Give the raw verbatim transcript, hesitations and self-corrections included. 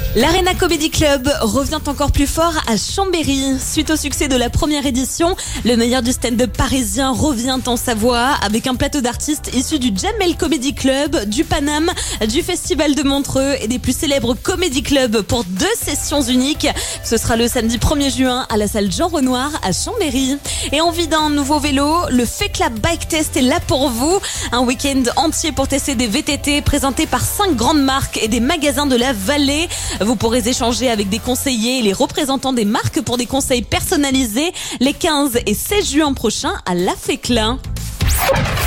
L'Arena Comedy Club revient encore plus fort à Chambéry. Suite au succès de la première édition, le meilleur du stand-up parisien revient en Savoie avec un plateau d'artistes issus du Jamel Comedy Club, du Paname, du Festival de Montreux et des plus célèbres comedy clubs pour deux sessions uniques. Ce sera le samedi premier juin à la salle Jean Renoir à Chambéry. Et envie d'un nouveau vélo, le FECLA Bike Test est là pour vous. Un week-end entier pour tester des V T T présentés par cinq grandes marques et des magasins de la vallée. Vous pourrez échanger avec des conseillers et les représentants des marques pour des conseils personnalisés les quinze et seize juin prochains à la FECLA.